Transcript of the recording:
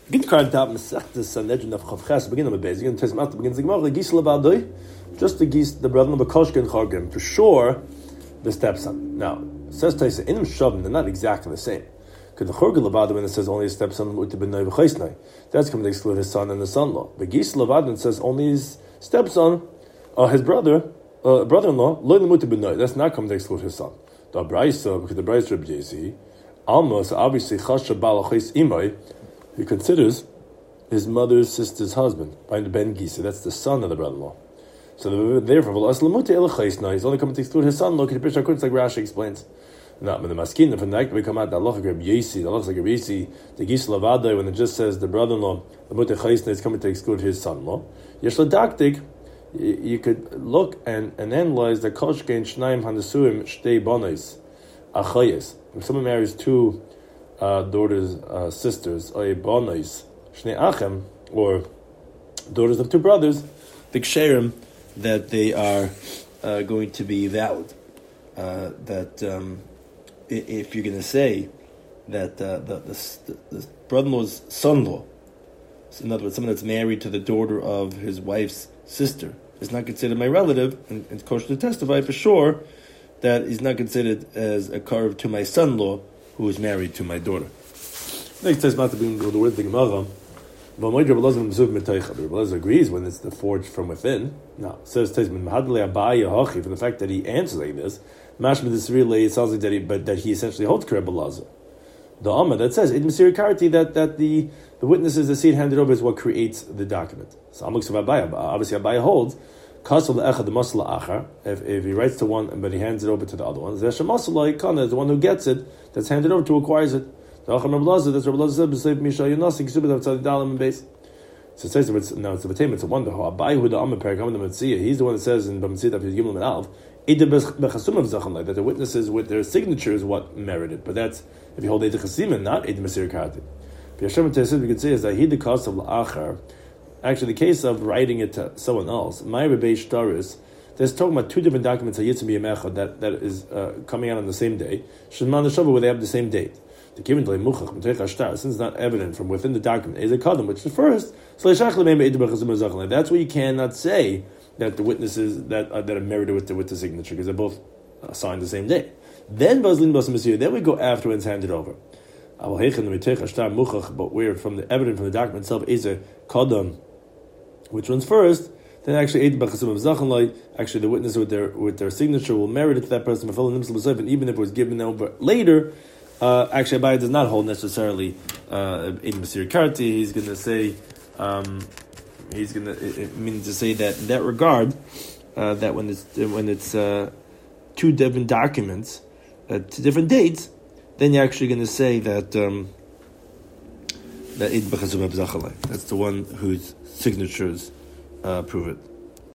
Begin current top Masechtas Sanhedrin of Chavches. Begin with base. Begin to Tesmat. Begin the Gemara. Gis Levadoi, just the Gis, the brother of Koshke and Chargim. For sure, the stepson. Now says Taisa Inim Shavim. They're not exactly the same. Because the Chorgel Levadoi, when it says only his stepson, that's coming to exclude his son and the son-in-law. But Gis Levadoi says only his stepson, his brother-in-law. That's not coming to exclude his son. The Abraisa, because the Abraisa Reb Yezi, almost obviously Chasha Balachis Imai. He considers his mother's sister's husband by the Ben Gisa. That's the son of the brother-in-law. So therefore, he's only coming to exclude his son-in-law. Like Rashi explains. Not when the maskin from the act we come out the Allah Reb Yesi, the Allah Reb Yesi, the Gis Lavada, when it just says the brother-in-law, the Mutei Chaisna is coming to exclude his son-in-law. Yeshladaktik, you could look and analyze the Koshkein Shnaim Hanasuim Shtei Bonis Achayes. If someone marries two daughters, sisters, or bonis, shnei achem, or daughters of two brothers, the ksherim that they are going to be valid. If you're going to say that the brother-in-law's son-in-law, so in other words, someone that's married to the daughter of his wife's sister, is not considered my relative, and it's kosher to testify for sure that he's not considered as a karev to my son-in-law, who is married to my daughter. Next says not to be the word the Gemara. But Rabbi agrees when it's the forged from within. Now it says from the fact that he answers like this, mashma this really it sounds like that he essentially holds Rabbi Lazar. The Amma that says in Masir Karti that the witnesses the seed handed over is what creates the document. So obviously Abaya holds if he writes to one but he hands it over to the other one, is the one who gets it, that's handed over to acquires it. That's Rabbi Lazar said, so it says now it's a v'tem, it's a wonder how Abai who the Amma Perak the Metzia, he's the one that says in B'Metzia that Gimel and Alv that the witnesses with their signatures what merited. But that's if you hold Eid Chasimin, not Eid Masir Karti. We could say is that he the cost of La'achar. Actually, the case of writing it to someone else, my Rebbe Shtaris, there's talking about two different documents that is coming out on the same day. Shemana Shabbat, where they have the same date. The given to Muchach, since it's not evident from within the document, is a kadam, which the first. That's why you cannot say that the witnesses that are married with the signature, because they're both signed the same day. Then we go after it's handed over. But where from the evidence from the document itself is a kadam, which runs first, then actually actually the witness with their signature will merit it to that person, and even if it was given over later, actually Abai does not hold necessarily Eid Masir Karti. He's going to say it means to say that in that regard that when it's two different documents to different dates, then you're actually going to say that that Eid B'Chazum Abzachalai. That's the one whose signatures prove it.